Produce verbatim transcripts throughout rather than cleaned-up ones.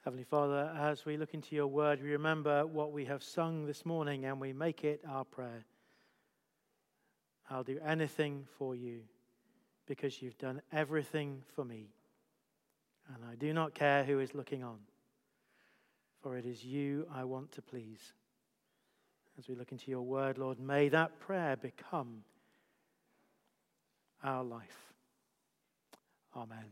Heavenly Father, as we look into your word, we remember what we have sung this morning and we make it our prayer. I'll do anything for you because you've done everything for me. And I do not care who is looking on, for it is you I want to please. As we look into your word, Lord, may that prayer become our life. Amen.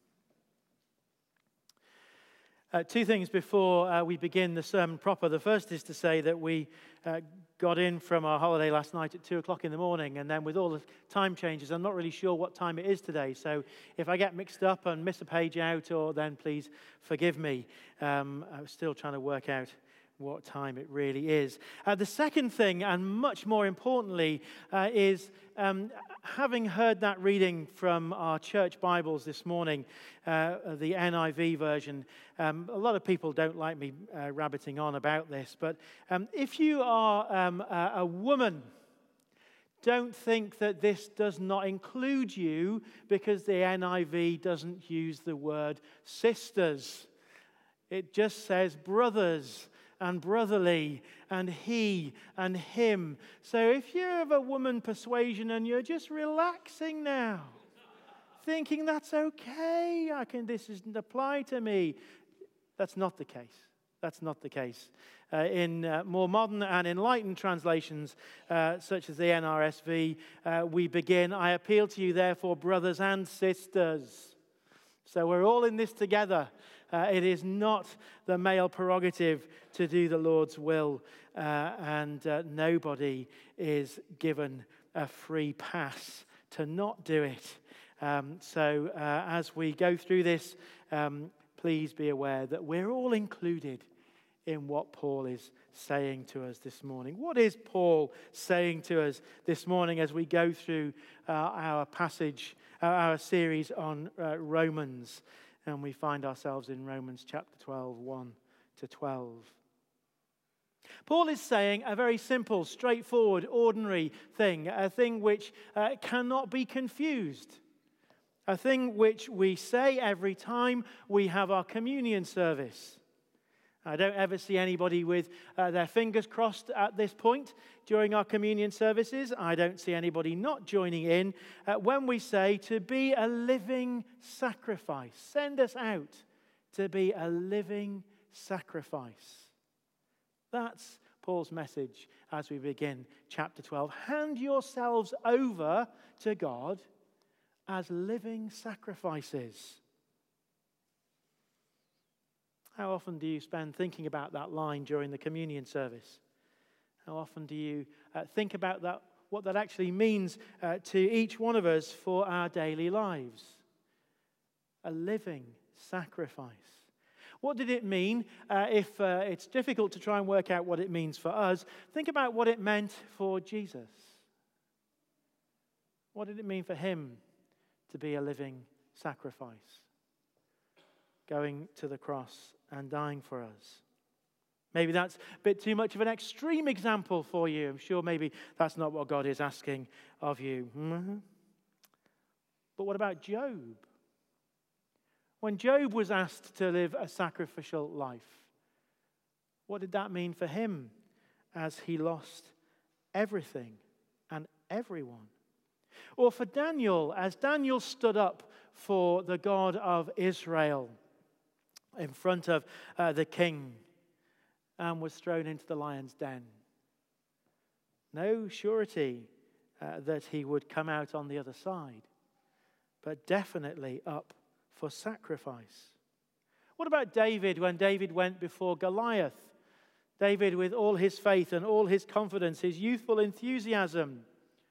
Uh, two things before uh, we begin the sermon proper. The first is to say that we uh, got in from our holiday last night at two o'clock in the morning, and then with all the time changes, I'm not really sure what time it is today. So if I get mixed up and miss a page out, or then please forgive me. Um, I'm still trying to work out what time it really is. Uh, the second thing, and much more importantly, uh, is um, having heard that reading from our church Bibles this morning, uh, the N I V version. Um, a lot of people don't like me uh, rabbiting on about this, but um, if you are um, a, a woman, don't think that this does not include you because the N I V doesn't use the word sisters. It just says brothers and brotherly, and he and him. So if you're of a woman persuasion and you're just relaxing now, thinking that's okay, I can. This doesn't apply to me. That's not the case. That's not the case. Uh, in uh, more modern and enlightened translations, uh, such as the N R S V, uh, we begin, I appeal to you, therefore, brothers and sisters. So we're all in this together. Uh, it is not the male prerogative to do the Lord's will, uh, and uh, nobody is given a free pass to not do it. Um, so uh, as we go through this, um, please be aware that we're all included in what Paul is saying to us this morning. What is Paul saying to us this morning as we go through uh, our passage, uh, our series on uh, Romans, and we find ourselves in Romans chapter twelve, one to twelve. Paul is saying a very simple, straightforward, ordinary thing, a thing which uh, cannot be confused, a thing which we say every time we have our communion service. I don't ever see anybody with uh, their fingers crossed at this point during our communion services. I don't see anybody not joining in uh, when we say to be a living sacrifice. Send us out to be a living sacrifice. That's Paul's message as we begin chapter twelve. Hand yourselves over to God as living sacrifices. How often do you spend thinking about that line during the communion service? How often do you uh, think about that, what that actually means uh, to each one of us for our daily lives? A living sacrifice. What did it mean? Uh, if uh, it's difficult to try and work out what it means for us, think about what it meant for Jesus. What did it mean for him to be a living sacrifice? Going to the cross and dying for us. Maybe that's a bit too much of an extreme example for you. I'm sure maybe that's not what God is asking of you. Mm-hmm. But what about Job? When Job was asked to live a sacrificial life, what did that mean for him as he lost everything and everyone? Or for Daniel, as Daniel stood up for the God of Israel in front of uh, the king and was thrown into the lion's den. No surety uh, that he would come out on the other side, but definitely up for sacrifice. What about David when David went before Goliath? David, with all his faith and all his confidence, his youthful enthusiasm,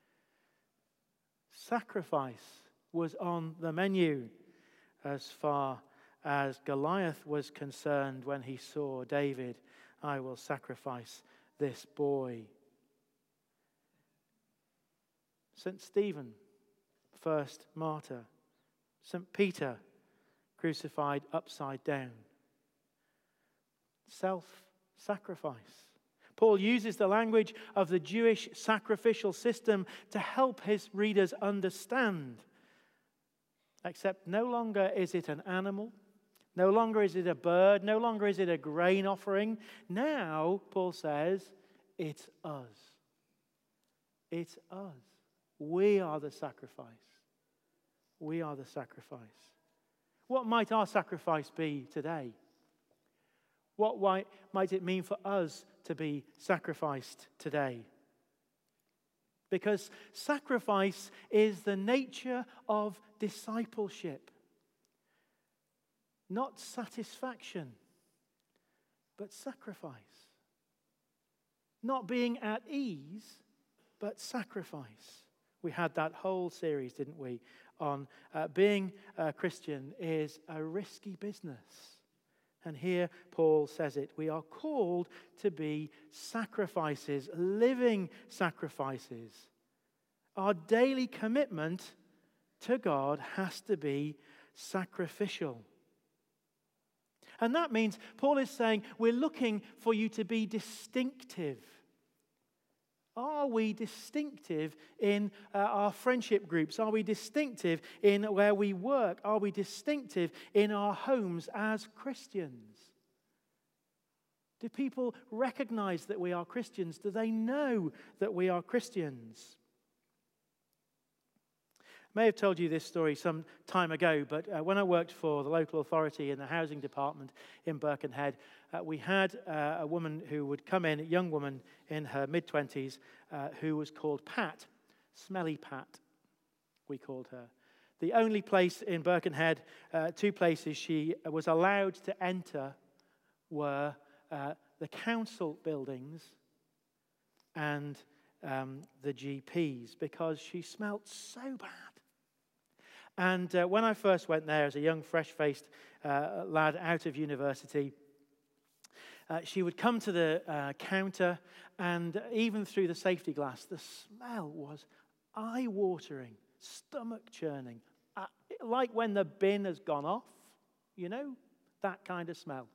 sacrifice was on the menu as far as Goliath was concerned when he saw David. I will sacrifice this boy. Saint Stephen, first martyr. Saint Peter, crucified upside down. Self-sacrifice. Paul uses the language of the Jewish sacrificial system to help his readers understand. Except no longer is it an animal, No longer is it a bird. No longer is it a grain offering. Now, Paul says, it's us. It's us. We are the sacrifice. We are the sacrifice. What might our sacrifice be today? What might it mean for us to be sacrificed today? Because sacrifice is the nature of discipleship. Not satisfaction, but sacrifice. Not being at ease, but sacrifice. We had that whole series, didn't we, on uh, being a Christian is a risky business. And here Paul says it. We are called to be sacrifices, living sacrifices. Our daily commitment to God has to be sacrificial. And that means Paul is saying we're looking for you to be distinctive. Are we distinctive in uh, our friendship groups? Are we distinctive in where we work? Are we distinctive in our homes as Christians? Do people recognize that we are Christians? Do they know that we are Christians? I may have told you this story some time ago, but uh, when I worked for the local authority in the housing department in Birkenhead, uh, we had uh, a woman who would come in, a young woman in her mid-twenties, uh, who was called Pat, Smelly Pat, we called her. The only place in Birkenhead, uh, two places she was allowed to enter were uh, the council buildings and um, the G Ps, because she smelt so bad. And uh, when I first went there as a young, fresh-faced uh, lad out of university, uh, she would come to the uh, counter, and even through the safety glass, the smell was eye-watering, stomach-churning, uh, like when the bin has gone off, you know, that kind of smell.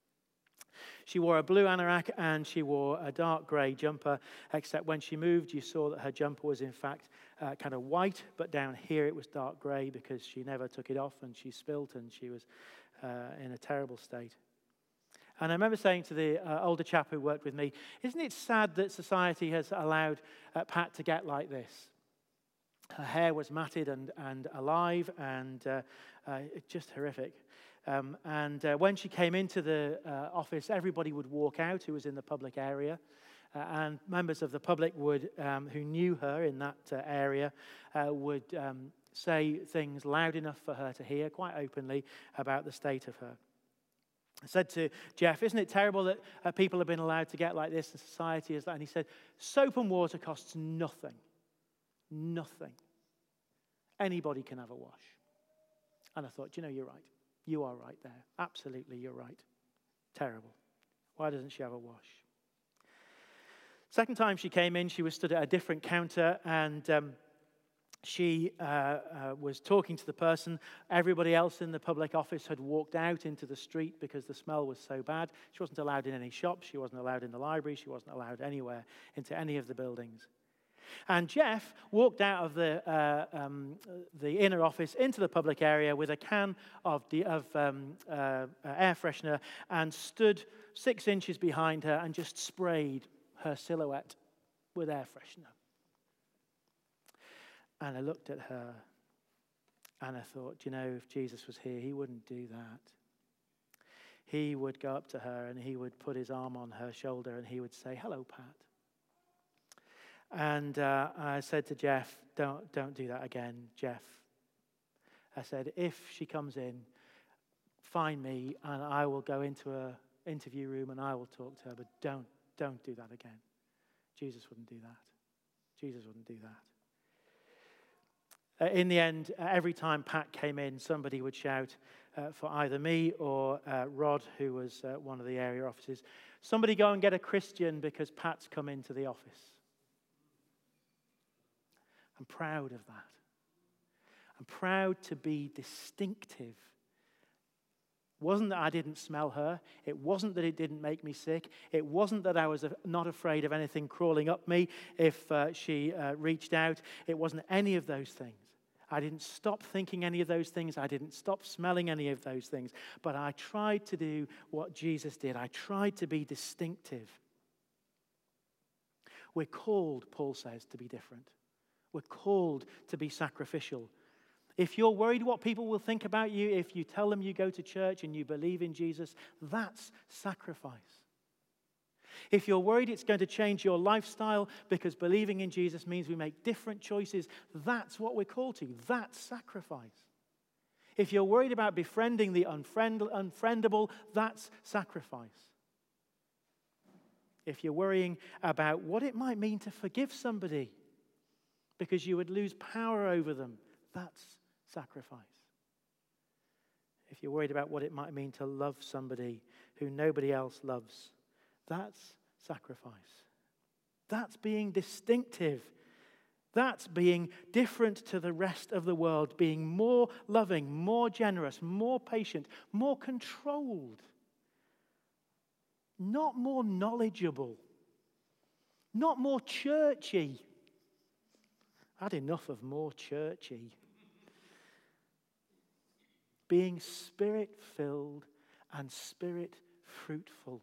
She wore a blue anorak and she wore a dark grey jumper, except when she moved, you saw that her jumper was in fact uh, kind of white, but down here it was dark grey because she never took it off and she spilt and she was uh, in a terrible state. And I remember saying to the uh, older chap who worked with me, isn't it sad that society has allowed uh, Pat to get like this? Her hair was matted and, and alive and uh, uh, just horrific. Um, and uh, when she came into the uh, office, everybody would walk out who was in the public area. Uh, and members of the public would, um, who knew her in that uh, area, uh, would um, say things loud enough for her to hear quite openly about the state of her. I said to Jeff, isn't it terrible that uh, people have been allowed to get like this and society is that? And he said, soap and water costs nothing. Nothing. Anybody can have a wash. And I thought, you know, you're right. You are right there. Absolutely, you're right. Terrible. Why doesn't she have a wash? Second time she came in, she was stood at a different counter, and um, she uh, uh, was talking to the person. Everybody else in the public office had walked out into the street because the smell was so bad. She wasn't allowed in any shops. She wasn't allowed in the library. She wasn't allowed anywhere into any of the buildings. And Jeff walked out of the uh, um, the inner office into the public area with a can of, de- of um, uh, uh, air freshener and stood six inches behind her and just sprayed her silhouette with air freshener. And I looked at her and I thought, you know, if Jesus was here, he wouldn't do that. He would go up to her and he would put his arm on her shoulder and he would say, hello, Pat. And uh, I said to Jeff, don't, don't do that again, Jeff. I said, if she comes in, find me and I will go into an interview room and I will talk to her, but don't, don't do that again. Jesus wouldn't do that. Jesus wouldn't do that. Uh, in the end, uh, every time Pat came in, somebody would shout uh, for either me or uh, Rod, who was uh, one of the area officers, somebody go and get a Christian because Pat's come into the office. I'm proud of that. I'm proud to be distinctive. It wasn't that I didn't smell her. It wasn't that it didn't make me sick. It wasn't that I was not afraid of anything crawling up me if uh, she uh, reached out. It wasn't any of those things. I didn't stop thinking any of those things. I didn't stop smelling any of those things. But I tried to do what Jesus did. I tried to be distinctive. We're called, Paul says, to be different. We're called to be sacrificial. If you're worried what people will think about you, if you tell them you go to church and you believe in Jesus, that's sacrifice. If you're worried it's going to change your lifestyle because believing in Jesus means we make different choices, that's what we're called to. That's sacrifice. If you're worried about befriending the unfriend- unfriendable, that's sacrifice. If you're worrying about what it might mean to forgive somebody because you would lose power over them, that's sacrifice. If you're worried about what it might mean to love somebody who nobody else loves, that's sacrifice. That's being distinctive. That's being different to the rest of the world, being more loving, more generous, more patient, more controlled. Not more knowledgeable. Not more churchy. I had enough of more churchy. Being spirit-filled and spirit-fruitful.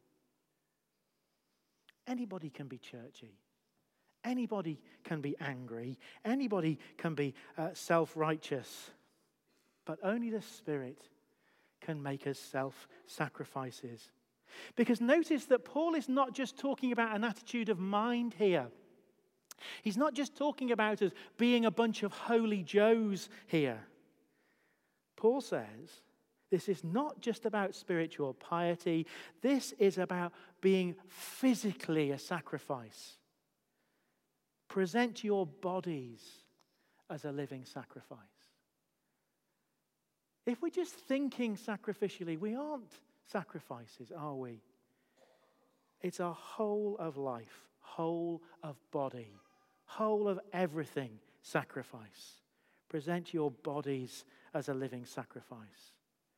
Anybody can be churchy. Anybody can be angry. Anybody can be uh, self-righteous. But only the Spirit can make us self-sacrifices. Because notice that Paul is not just talking about an attitude of mind here. He's not just talking about us being a bunch of holy Joes here. Paul says this is not just about spiritual piety. This is about being physically a sacrifice. Present your bodies as a living sacrifice. If we're just thinking sacrificially, we aren't sacrifices, are we? It's a whole of life, whole of body, whole of everything sacrifice. Present your bodies as a living sacrifice.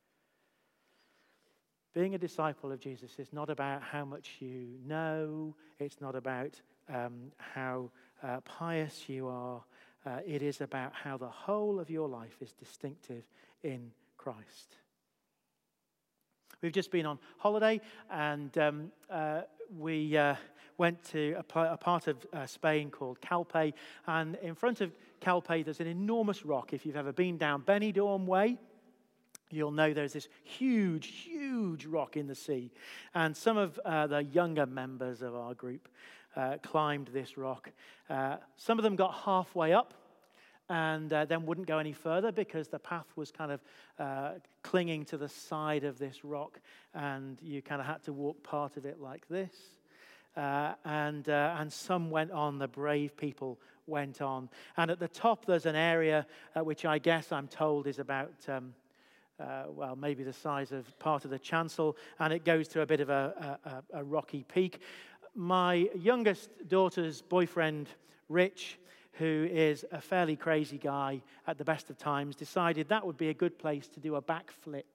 Being a disciple of Jesus is not about how much you know. It's not about um, how uh, pious you are. Uh, it is about how the whole of your life is distinctive in Christ. We've just been on holiday, and um, uh, we uh, went to a, p- a part of uh, Spain called Calpe, and in front of Calpe there's an enormous rock. If you've ever been down Benidorm way, you'll know there's this huge, huge rock in the sea. And some of uh, the younger members of our group uh, climbed this rock. Uh, some of them got halfway up and uh, then wouldn't go any further because the path was kind of uh, clinging to the side of this rock, and you kind of had to walk part of it like this. Uh, and uh, and some went on, the brave people went on. And at the top there's an area uh, which I guess I'm told is about... Um, Uh, well, maybe the size of part of the chancel, and it goes to a bit of a, a, a rocky peak. My youngest daughter's boyfriend, Rich, who is a fairly crazy guy at the best of times, decided that would be a good place to do a backflip.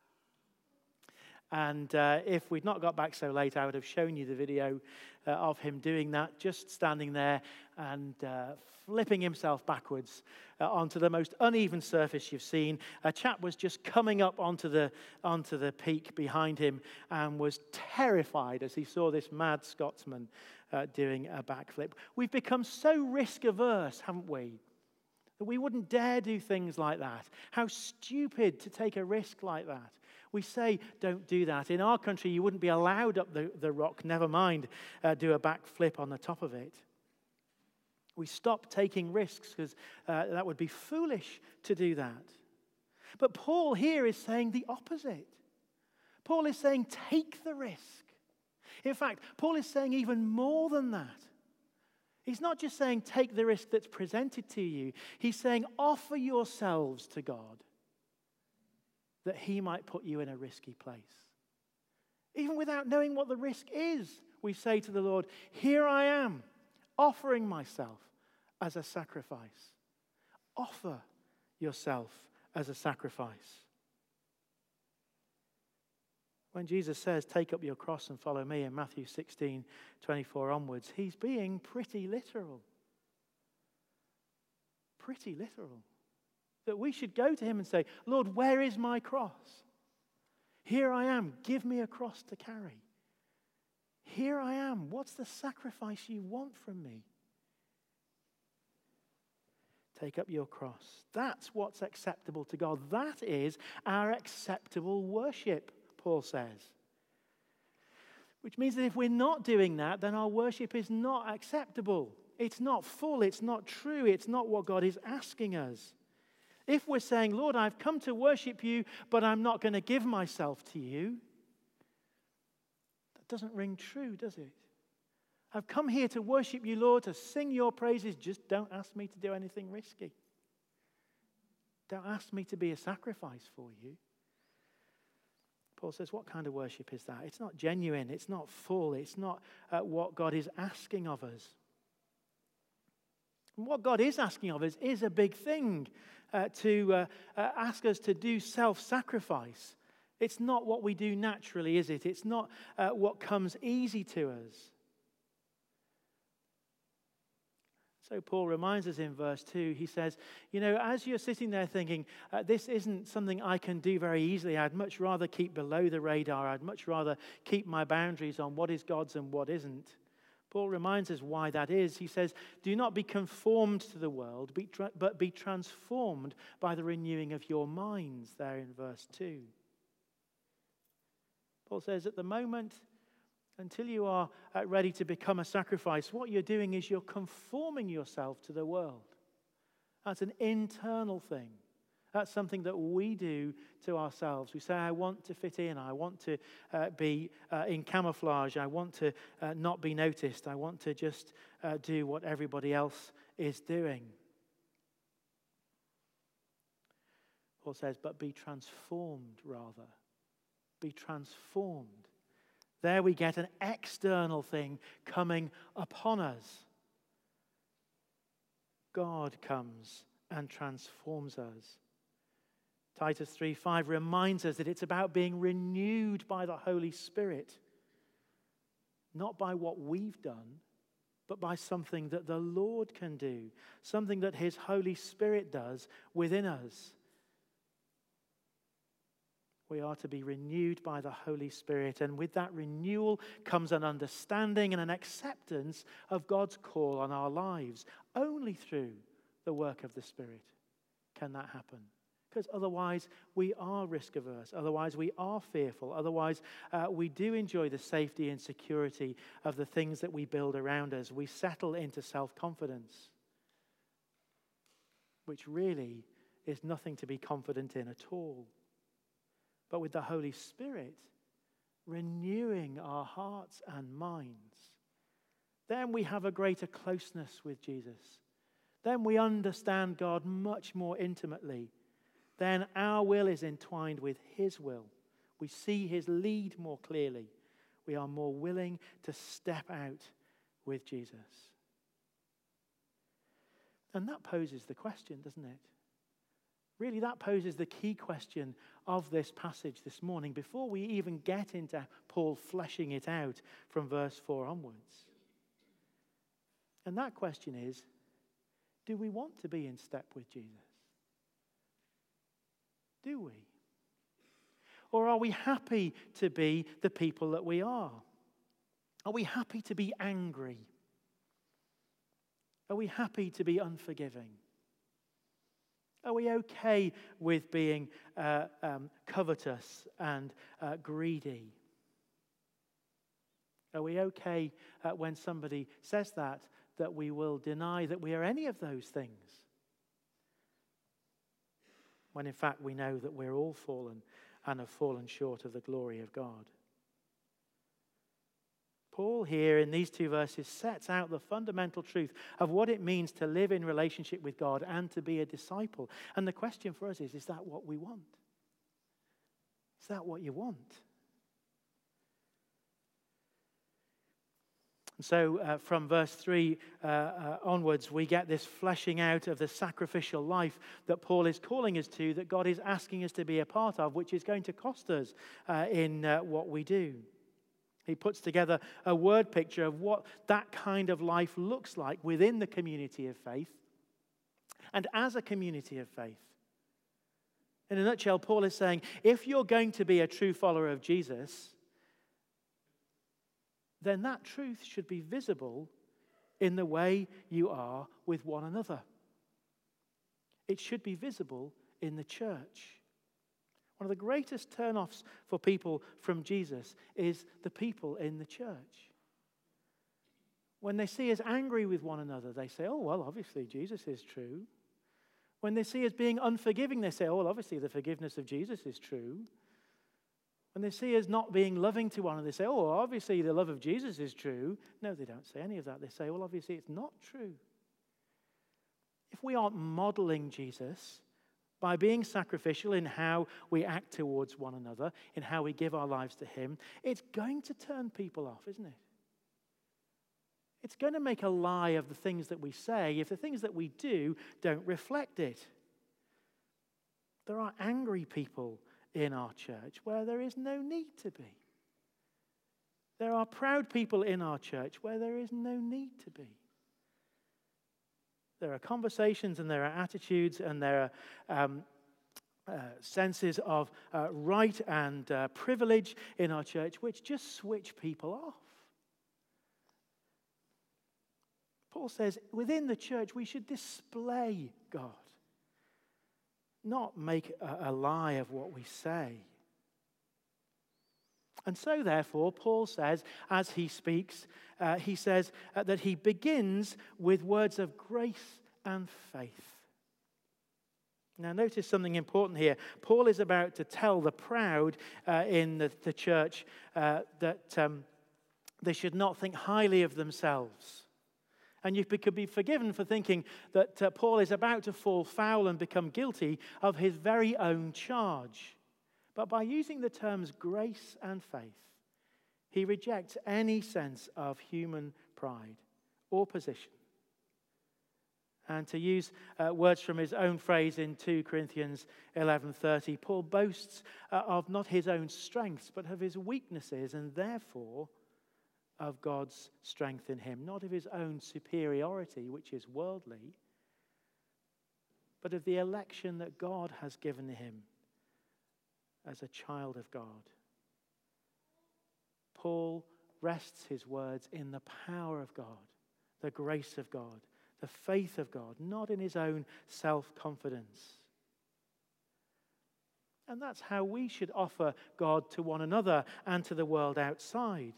And uh, if we'd not got back so late, I would have shown you the video uh, of him doing that, just standing there and uh, flipping himself backwards uh, onto the most uneven surface you've seen. A chap was just coming up onto the, onto the peak behind him and was terrified as he saw this mad Scotsman uh, doing a backflip. We've become so risk-averse, haven't we? That we wouldn't dare do things like that. How stupid to take a risk like that. We say, don't do that. In our country, you wouldn't be allowed up the, the rock, never mind uh, do a backflip on the top of it. We stop taking risks because uh, that would be foolish to do that. But Paul here is saying the opposite. Paul is saying, take the risk. In fact, Paul is saying even more than that. He's not just saying, take the risk that's presented to you. He's saying, offer yourselves to God, that he might put you in a risky place. Even without knowing what the risk is, we say to the Lord, here I am, offering myself as a sacrifice. Offer yourself as a sacrifice. When Jesus says, take up your cross and follow me in Matthew sixteen, twenty-four onwards, he's being pretty literal. Pretty literal. That we should go to him and say, Lord, where is my cross? Here I am. Give me a cross to carry. Here I am. What's the sacrifice you want from me? Take up your cross. That's what's acceptable to God. That is our acceptable worship, Paul says. Which means that if we're not doing that, then our worship is not acceptable. It's not full. It's not true. It's not what God is asking us. If we're saying, Lord, I've come to worship you, but I'm not going to give myself to you, that doesn't ring true, does it? I've come here to worship you, Lord, to sing your praises. Just don't ask me to do anything risky. Don't ask me to be a sacrifice for you. Paul says, what kind of worship is that? It's not genuine. It's not full. It's not uh, what God is asking of us. And what God is asking of us is a big thing. Uh, to uh, uh, ask us to do self-sacrifice. It's not what we do naturally, is it? It's not uh, what comes easy to us. So Paul reminds us in verse two, he says, you know, as you're sitting there thinking, uh, this isn't something I can do very easily. I'd much rather keep below the radar. I'd much rather keep my boundaries on what is God's and what isn't. Paul reminds us why that is. He says, do not be conformed to the world, but be transformed by the renewing of your minds, there in verse two. Paul says, at the moment, until you are ready to become a sacrifice, what you're doing is you're conforming yourself to the world. That's an internal thing. That's something that we do to ourselves. We say, I want to fit in. I want to uh, be uh, in camouflage. I want to uh, not be noticed. I want to just uh, do what everybody else is doing. Paul says, but be transformed rather. Be transformed. There we get an external thing coming upon us. God comes and transforms us. Titus three five reminds us that it's about being renewed by the Holy Spirit. Not by what we've done, but by something that the Lord can do. Something that his Holy Spirit does within us. We are to be renewed by the Holy Spirit. And with that renewal comes an understanding and an acceptance of God's call on our lives. Only through the work of the Spirit can that happen. Because otherwise we are risk averse. Otherwise we are fearful. Otherwise uh, we do enjoy the safety and security of the things that we build around us. We settle into self-confidence, which really is nothing to be confident in at all. But with the Holy Spirit renewing our hearts and minds, then we have a greater closeness with Jesus. Then we understand God much more intimately. Then our will is entwined with his will. We see his lead more clearly. We are more willing to step out with Jesus. And that poses the question, doesn't it? Really, that poses the key question of this passage this morning before we even get into Paul fleshing it out from verse four onwards. And that question is, do we want to be in step with Jesus? Do we? Or are we happy to be the people that we are? Are we happy to be angry? Are we happy to be unforgiving? Are we okay with being uh, um, covetous and uh, greedy? Are we okay uh, when somebody says that, that we will deny that we are any of those things? When in fact we know that we're all fallen and have fallen short of the glory of God. Paul here in these two verses sets out the fundamental truth of what it means to live in relationship with God and to be a disciple. And the question for us is, is that what we want? Is that what you want? And so uh, from verse three uh, uh, onwards, we get this fleshing out of the sacrificial life that Paul is calling us to, that God is asking us to be a part of, which is going to cost us uh, in uh, what we do. He puts together a word picture of what that kind of life looks like within the community of faith and as a community of faith. In a nutshell, Paul is saying, if you're going to be a true follower of Jesus, then that truth should be visible in the way you are with one another. It should be visible in the church. One of the greatest turn-offs for people from Jesus is the people in the church. When they see us angry with one another, they say, oh, well, obviously Jesus is true. When they see us being unforgiving, they say, oh, well, obviously the forgiveness of Jesus is true. When they see us not being loving to one another, they say, oh, well, obviously the love of Jesus is true. No, they don't say any of that. They say, well, obviously it's not true. If we aren't modeling Jesus by being sacrificial in how we act towards one another, in how we give our lives to him, it's going to turn people off, isn't it? It's going to make a lie of the things that we say if the things that we do don't reflect it. There are angry people in our church where there is no need to be. There are proud people in our church where there is no need to be. There are conversations and there are attitudes and there are um, uh, senses of uh, right and uh, privilege in our church which just switch people off. Paul says within the church we should display God, not make a, a lie of what we say. And so, therefore, Paul says, as he speaks, uh, he says uh, that he begins with words of grace and faith. Now, notice something important here. Paul is about to tell the proud uh, in the, the church uh, that um, they should not think highly of themselves. And you could be forgiven for thinking that uh, Paul is about to fall foul and become guilty of his very own charge. But by using the terms grace and faith, he rejects any sense of human pride or position. And to use uh, words from his own phrase in Second Corinthians eleven thirty, Paul boasts uh, of not his own strengths, but of his weaknesses, and therefore of God's strength in him, not of his own superiority, which is worldly, but of the election that God has given him as a child of God. Paul rests his words in the power of God, the grace of God, the faith of God, not in his own self-confidence. And that's how we should offer God to one another and to the world outside.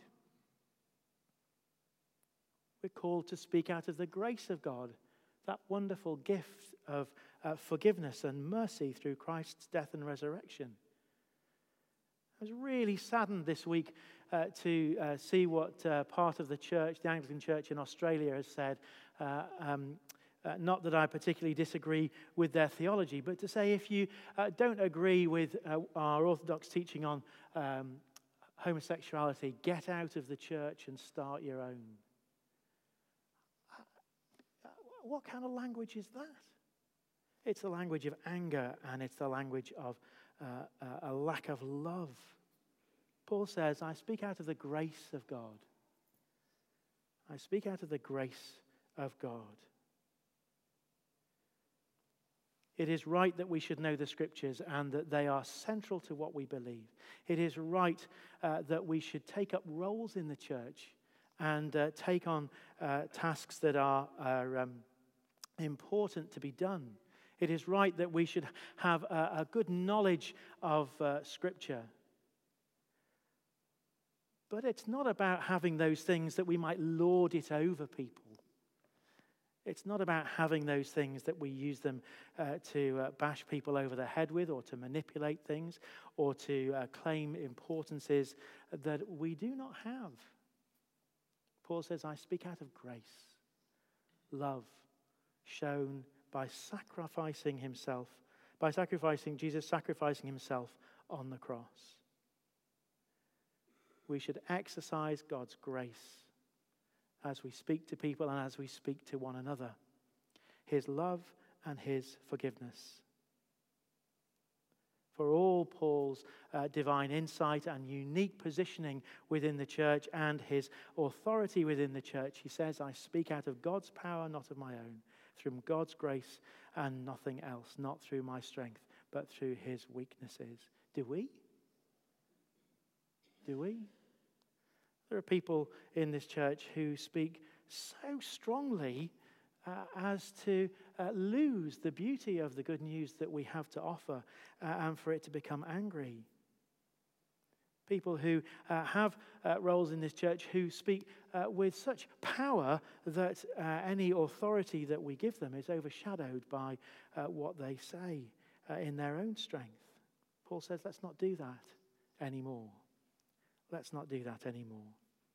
We're called to speak out of the grace of God, that wonderful gift of uh, forgiveness and mercy through Christ's death and resurrection. I was really saddened this week uh, to uh, see what uh, part of the church, the Anglican Church in Australia, has said. Uh, um, uh, not that I particularly disagree with their theology, but to say if you uh, don't agree with uh, our orthodox teaching on um, homosexuality, get out of the church and start your own. What kind of language is that? It's the language of anger, and it's the language of uh, uh, a lack of love. Paul says, I speak out of the grace of God. I speak out of the grace of God. It is right that we should know the Scriptures and that they are central to what we believe. It is right uh, that we should take up roles in the church and uh, take on uh, tasks that are, are um, important to be done. It is right that we should have a, a good knowledge of uh, Scripture. But it's not about having those things that we might lord it over people. It's not about having those things that we use them uh, to uh, bash people over the head with, or to manipulate things, or to uh, claim importances that we do not have. Paul says, I speak out of grace, love, shown by sacrificing himself, by sacrificing, Jesus sacrificing himself on the cross. We should exercise God's grace as we speak to people and as we speak to one another. His love and his forgiveness. For all Paul's uh, divine insight and unique positioning within the church and his authority within the church, he says, I speak out of God's power, not of my own, through God's grace and nothing else, not through my strength, but through his weaknesses. Do we? Do we? There are people in this church who speak so strongly uh, as to uh, lose the beauty of the good news that we have to offer uh, and for it to become angry. People who uh, have uh, roles in this church who speak uh, with such power that uh, any authority that we give them is overshadowed by uh, what they say uh, in their own strength. Paul says, let's not do that anymore. Let's not do that anymore.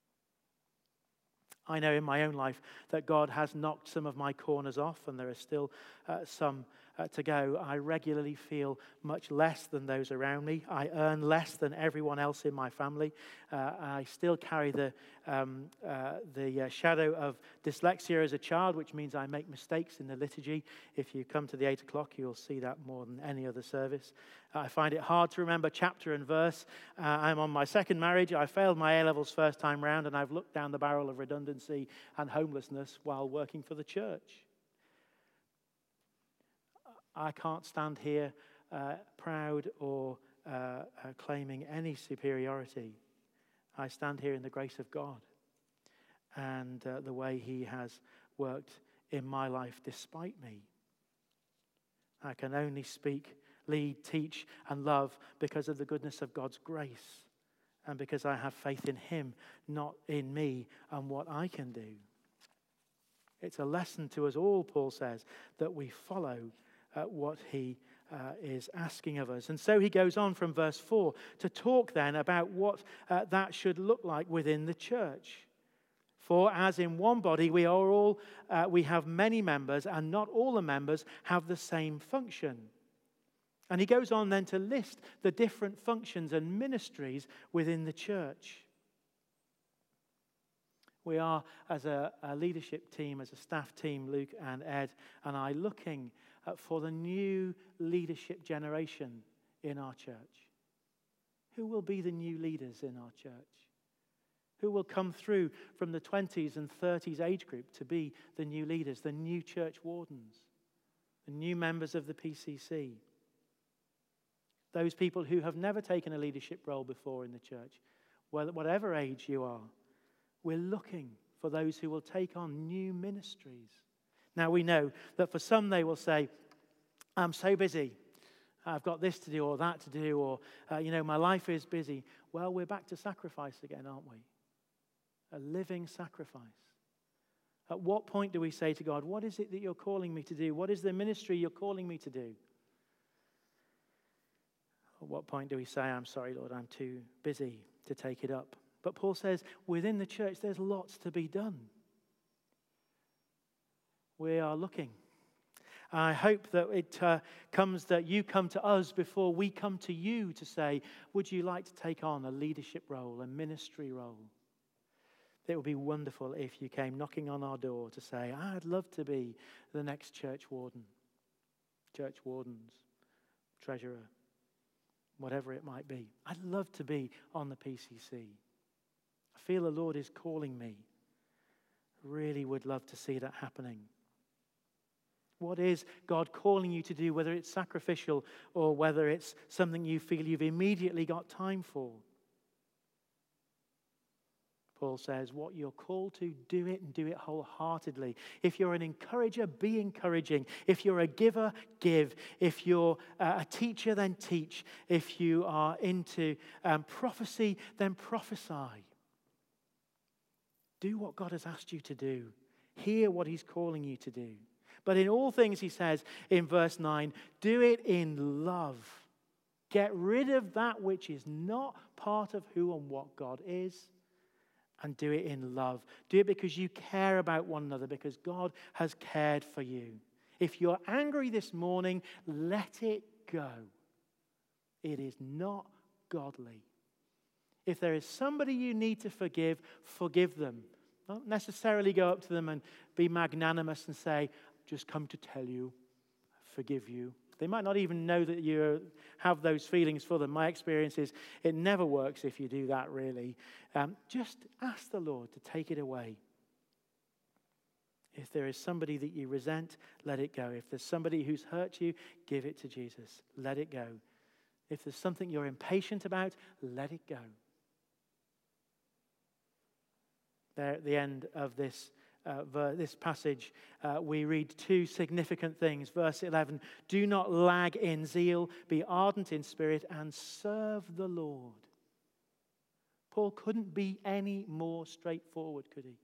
I know in my own life that God has knocked some of my corners off, and there are still uh, some uh, to go. I regularly feel much less than those around me. I earn less than everyone else in my family. Uh, I still carry the um, uh, the uh, shadow of dyslexia as a child, which means I make mistakes in the liturgy. If you come to the eight o'clock, you'll see that more than any other service. I find it hard to remember chapter and verse. Uh, I'm on my second marriage. I failed my A-levels first time round, and I've looked down the barrel of redundancy and homelessness while working for the church. I can't stand here uh, proud or uh, uh, claiming any superiority. I stand here in the grace of God and uh, the way he has worked in my life despite me. I can only speak, lead, teach, and love because of the goodness of God's grace and because I have faith in him, not in me and what I can do. It's a lesson to us all, Paul says, that we follow uh, what he uh, is asking of us. And so he goes on from verse four to talk then about what uh, that should look like within the church. For as in one body we are all, uh, we have many members, and not all the members have the same function. And he goes on then to list the different functions and ministries within the church. We are, as a, a leadership team, as a staff team, Luke and Ed and I, looking uh, for the new leadership generation in our church. Who will be the new leaders in our church? Who will come through from the twenties and thirties age group to be the new leaders, the new church wardens, the new members of the P C C? Those people who have never taken a leadership role before in the church, whatever age you are. We're looking for those who will take on new ministries. Now we know that for some they will say, I'm so busy. I've got this to do or that to do, or, uh, you know, my life is busy. Well, we're back to sacrifice again, aren't we? A living sacrifice. At what point do we say to God, what is it that you're calling me to do? What is the ministry you're calling me to do? At what point do we say, I'm sorry, Lord, I'm too busy to take it up? But Paul says, within the church, there's lots to be done. We are looking. I hope that it uh, comes that you come to us before we come to you to say, would you like to take on a leadership role, a ministry role? It would be wonderful if you came knocking on our door to say, I'd love to be the next church warden, church wardens, treasurer, whatever it might be. I'd love to be on the P C C. I feel the Lord is calling me. Really would love to see that happening. What is God calling you to do, whether it's sacrificial or whether it's something you feel you've immediately got time for? Paul says, what you're called to, do it and do it wholeheartedly. If you're an encourager, be encouraging. If you're a giver, give. If you're a teacher, then teach. If you are into um, prophecy, then prophesy. Do what God has asked you to do. Hear what he's calling you to do. But in all things, he says in verse nine, do it in love. Get rid of that which is not part of who and what God is, and do it in love. Do it because you care about one another, because God has cared for you. If you're angry this morning, let it go. It is not godly. If there is somebody you need to forgive, forgive them. Don't necessarily go up to them and be magnanimous and say, just come to tell you, forgive you. They might not even know that you have those feelings for them. My experience is it never works if you do that, really. Um, just ask the Lord to take it away. If there is somebody that you resent, let it go. If there's somebody who's hurt you, give it to Jesus. Let it go. If there's something you're impatient about, let it go. There at the end of this uh, ver- this passage, uh, we read two significant things. Verse eleven, do not lag in zeal, be ardent in spirit, and serve the Lord. Paul couldn't be any more straightforward, could he?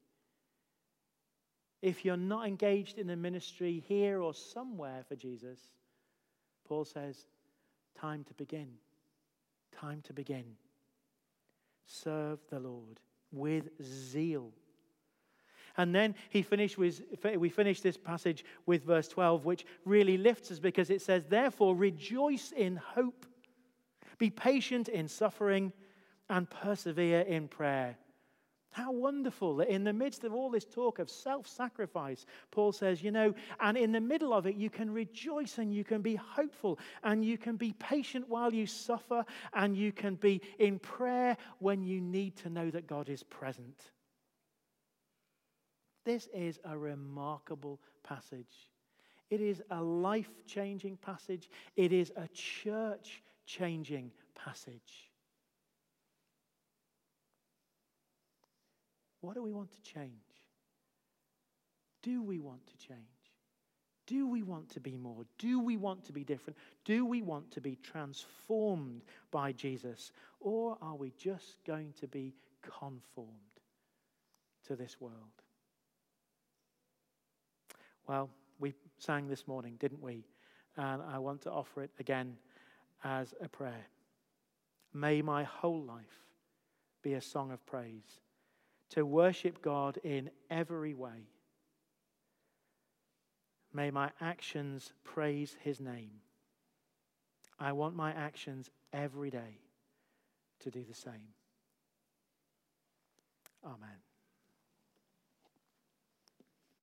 If you're not engaged in a ministry here or somewhere for Jesus, Paul says, time to begin. Time to begin. Serve the Lord with zeal. And then he finished with, we finish this passage with verse twelve, which really lifts us because it says, therefore rejoice in hope, be patient in suffering, and persevere in prayer. How wonderful that in the midst of all this talk of self-sacrifice, Paul says, you know, and in the middle of it, you can rejoice and you can be hopeful and you can be patient while you suffer and you can be in prayer when you need to know that God is present. This is a remarkable passage. It is a life-changing passage. It is a church-changing passage. What do we want to change? Do we want to change? Do we want to be more? Do we want to be different? Do we want to be transformed by Jesus? Or are we just going to be conformed to this world? Well, we sang this morning, didn't we? And I want to offer it again as a prayer. May my whole life be a song of praise, to worship God in every way. May my actions praise his name. I want my actions every day to do the same. Amen.